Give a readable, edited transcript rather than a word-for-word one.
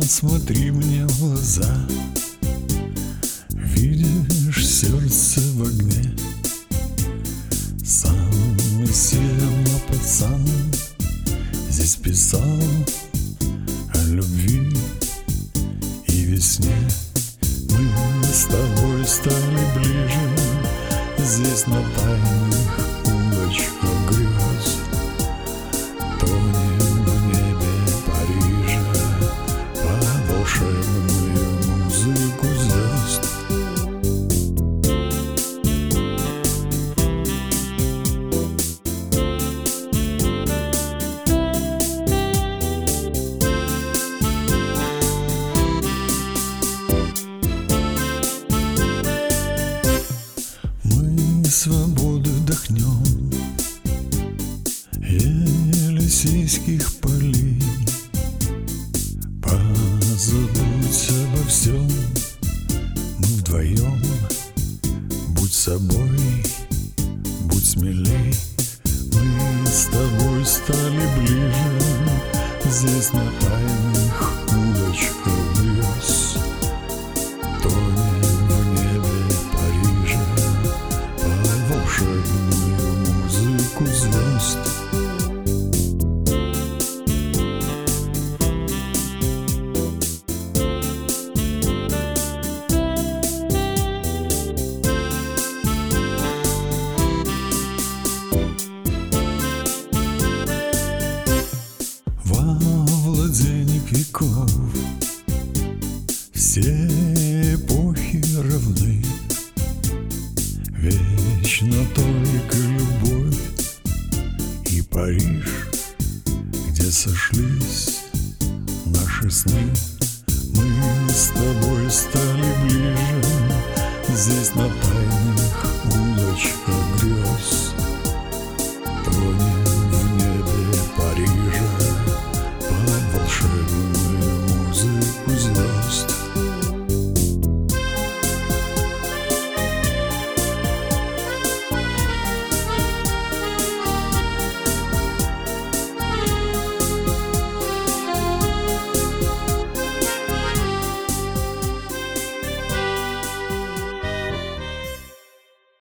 Смотри мне в глаза, видишь сердце в огне. Самый сильный пацан здесь писал о любви и весне. Мы с тобой стали ближе здесь на тайных улочках грез. Тонем в небе Парижа под волшебную музыку звезд. Мы свободу вдохнем Елисейских полей. Позабудь обо всем, мы вдвоем. Будь собой, будь смелей. Мы с тобой стали ближе здесь на тайных улочках грез. Тонем в небе Парижа под волшебную музыку звезд. Во владениях веков все эпохи равны. Вечно только любовь и Париж, где сошлись наши сны. Мы с тобой стали ближе здесь на тайных улочках